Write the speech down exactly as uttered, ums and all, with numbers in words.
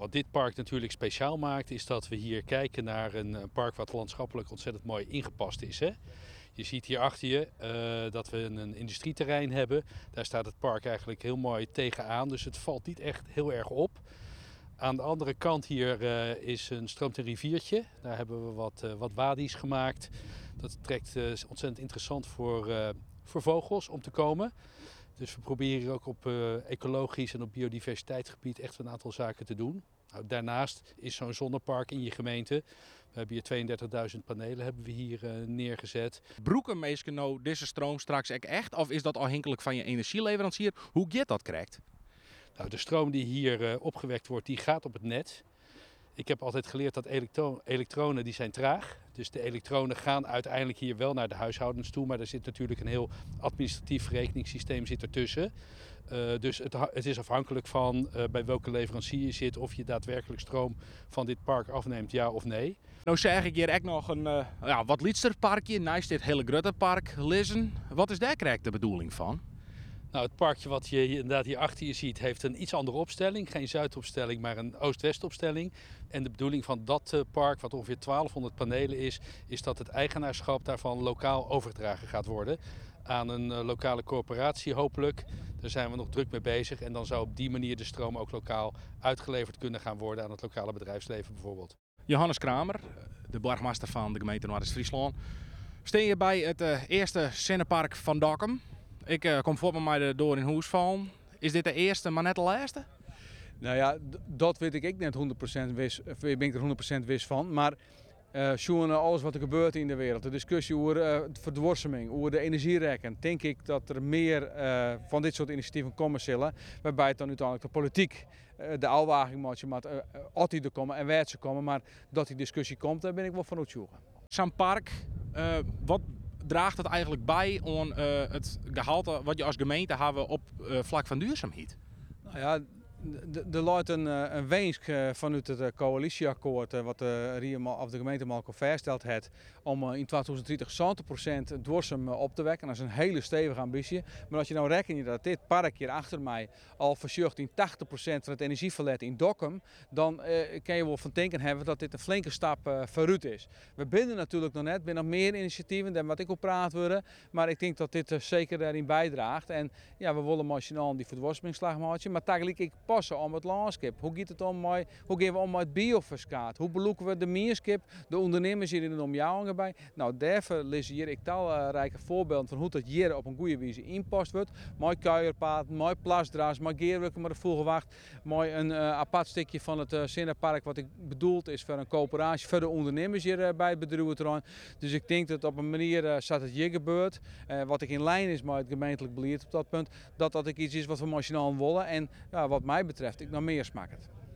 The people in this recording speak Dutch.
Wat dit park natuurlijk speciaal maakt, is dat we hier kijken naar een, een park wat landschappelijk ontzettend mooi ingepast is. Hè? Je ziet hier achter je uh, dat we een, een industrieterrein hebben. Daar staat het park eigenlijk heel mooi tegenaan, dus het valt niet echt heel erg op. Aan de andere kant hier uh, is een stroomt een riviertje. Daar hebben we wat, uh, wat wadi's gemaakt. Dat trekt uh, ontzettend interessant voor, uh, voor vogels om te komen. Dus we proberen hier ook op uh, ecologisch en op biodiversiteitsgebied echt een aantal zaken te doen. Nou, daarnaast is zo'n zonnepark in je gemeente. We hebben hier tweeëndertigduizend panelen hebben we hier uh, neergezet. Broeken meestal nou deze stroom straks echt? Of is dat afhankelijk van je energieleverancier? Hoe gaat dat correct? Nou, de stroom die hier uh, opgewekt wordt, die gaat op het net. Ik heb altijd geleerd dat elektro- elektronen die zijn traag. Dus de elektronen gaan uiteindelijk hier wel naar de huishoudens toe. Maar er zit natuurlijk een heel administratief verrekeningssysteem zit ertussen. Uh, dus het, het is afhankelijk van uh, bij welke leverancier je zit. Of je daadwerkelijk stroom van dit park afneemt, ja of nee. Nou zeg ik hier ook nog een uh, ja, wat lietster parkje naast dit hele grote park liggen. Wat is daar correct de bedoeling van? Nou, het parkje wat je inderdaad hier achter je ziet heeft een iets andere opstelling. Geen zuidopstelling, maar een oost-west opstelling. En de bedoeling van dat park, wat ongeveer twaalfhonderd panelen is, is dat het eigenaarschap daarvan lokaal overgedragen gaat worden aan een lokale corporatie hopelijk. Daar zijn we nog druk mee bezig en dan zou op die manier de stroom ook lokaal uitgeleverd kunnen gaan worden aan het lokale bedrijfsleven bijvoorbeeld. Johannes Kramer, de burgemeester van de gemeente Noord-Friesland. Steen je bij het uh, eerste zinnepark van Dokkum. Ik uh, kom voor met mij door in huis vallen. Is dit de eerste, maar net de laatste? Nou ja, d- dat weet ik niet honderd procent wist, ben ik er honderd procent wist van. Maar uh, zo'n alles wat er gebeurt in de wereld, de discussie over uh, de verdwarsing, over de energierekken, denk ik dat er meer uh, van dit soort initiatieven komen zullen. Waarbij het dan uiteindelijk de politiek uh, de afwaging maakt, maar uh, altijd er komen en waar ze komen. Maar dat die discussie komt, daar ben ik wel van uitzoeken. Zo'n park, uh, wat draagt het eigenlijk bij aan uh, het gehalte wat je als gemeente hebben op uh, vlak van duurzaamheid? Nou ja, er luidt een, een wens vanuit het coalitieakkoord wat de, of de gemeente Malco vaststeld heeft om in tweeduizend dertig zeventig procent duurzaam op te wekken. Dat is een hele stevige ambitie. Maar als je nou rekent dat dit park hier achter mij al verzorgt in tachtig procent van het energieverlet in Dokkum, dan eh, kan je wel van denken hebben dat dit een flinke stap uh, vooruit is. We binden natuurlijk nog net, er zijn nog meer initiatieven dan wat ik op praat worden, maar ik denk dat dit uh, zeker daarin bijdraagt. En ja, we willen machinaal die verdwarsmingsslag maken, maar tegelijk ik passen om het landschap. Hoe gaat het om mij? Hoe gaan we om met bioverskaat? Hoe beloeken we de meerskip, de ondernemers hier in de omjouwingen bij? Nou, daarvoor lezen hier ik talrijke voorbeelden van hoe dat hier op een goede wijze inpast wordt. Mooi kuierpaad, mooi plasdraas, mooi geerwerken met de volgewacht, mooi een uh, apart stukje van het uh, Zinnepark wat ik bedoeld is voor een coöperatie voor de ondernemers hier uh, bij het bedrijventerrein. Dus ik denk dat op een manier uh, zat het hier gebeurt, uh, wat ik in lijn is met het gemeentelijk beleid op dat punt, dat dat ik iets is wat we machinaal willen en ja, wat mij betreft ik nog meer smaak het.